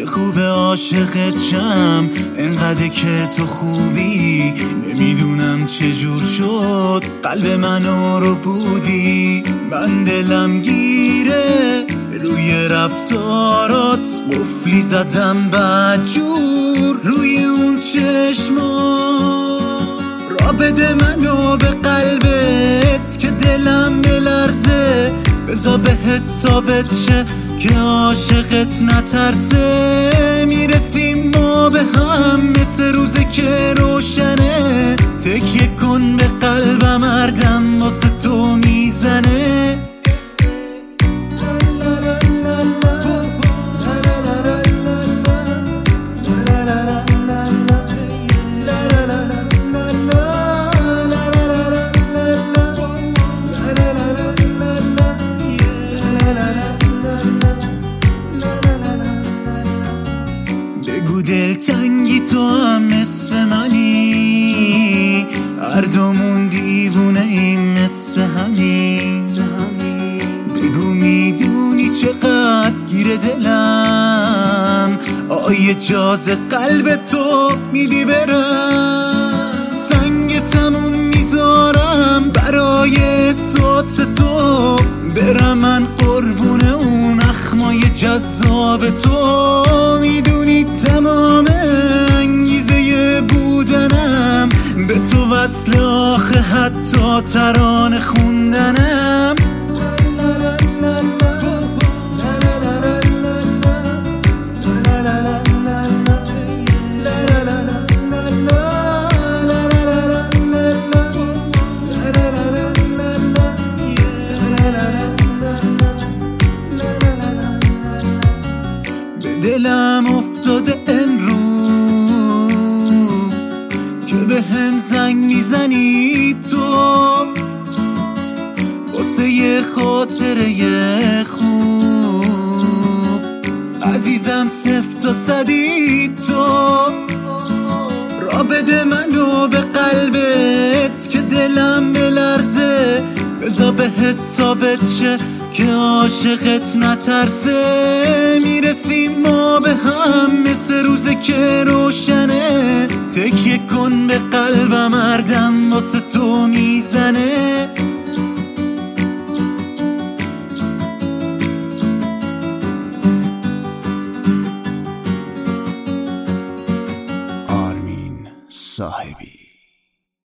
خوب عاشقت شم انقدر که تو خوبی. نمیدونم چجور شد قلب منو رو بودی. من دلم گیره روی رفتارات، قفلی زدم بدجور روی اون چشمات. را بده منو به قلبت که دلم بلرزه، بذار بهت ثابت شه که عاشقت نترسه. میرسیم ما به هم مثل روزه که روشنه. تکیه کن به قلبم هردم واسه تو میزنه. بگو دلتنگی تو هم مثل منی، هر دومون دیوونه ایم مثل همین. بگو میدونی چقدر گیره دلم، آیه جاز قلب تو میدی برم. سنگ تموم میذارم برای احساس تو، برم من قربون اون اخمای جذاب تو. میدونی تمام انگیزه بودنم به تو وصل آخه، حتی ترانه خوندنم. دلم افتاده امروز که به هم زنگ میزنی تو، واسه یه خاطره خوب. عزیزم صفر تا صدی تو، را بده منو به قلبت که دلم بلرزه، بذار بهت ثابت شه که عاشقت نترسه. میرسیم ما به هم مثل روزه که روشنه. تکیه کن به قلبم هردم واسه تو میزنه.